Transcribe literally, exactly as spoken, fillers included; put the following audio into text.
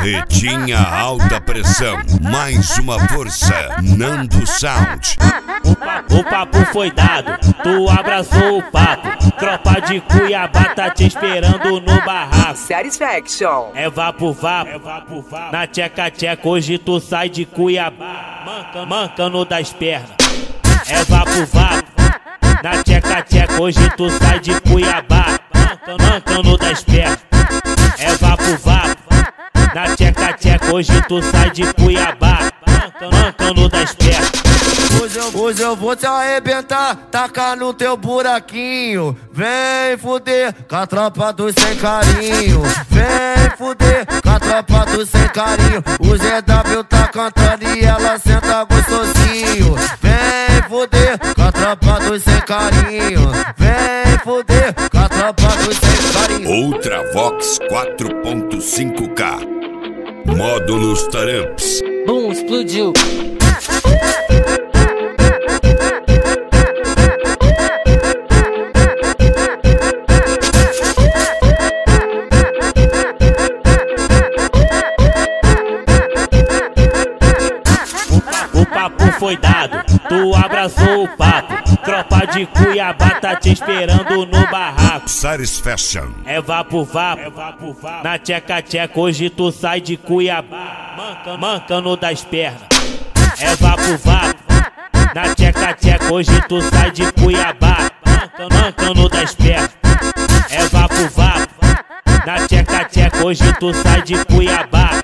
Retinha alta pressão, mais uma força, Nando Sound. O papo foi dado, tu abraçou o papo. Tropa de Cuiabá tá te esperando no barraco. Satisfaction. É vapo vapo, na tcheca tcheca hoje tu sai de Cuiabá. Manca, mancando das pernas. É vapo vapo, na tcheca tcheca hoje tu sai de Cuiabá. Manca, mancando das pernas. É vapo vapo, na tcheca tcheca hoje tu sai de Cuiabá. Manca, mancando das pernas. Hoje eu, hoje eu vou te arrebentar, tacar no teu buraquinho. Vem fuder com a tropa do sem carinho. Vem fuder com a tropa do sem carinho. O G W tá cantando e ela senta gostosinho. Vem fuder com a tropa do sem carinho. Vem fuder com a tropa do sem carinho. Ultravox quatro ponto cinco K. Módulos Taramps. Bum, explodiu. O papo foi dado, tu abraçou o papo. Tropa de Cuiabá tá te esperando no barraco. Satisfaction. É vapo vapo, na tcheca tcheca hoje tu sai de Cuiabá. Manca, mancando das pernas. É vapo vapo, na tcheca tcheca hoje tu sai de Cuiabá. Manca, mancando das pernas. É vapo vapo, na tcheca tcheca hoje tu sai de Cuiabá.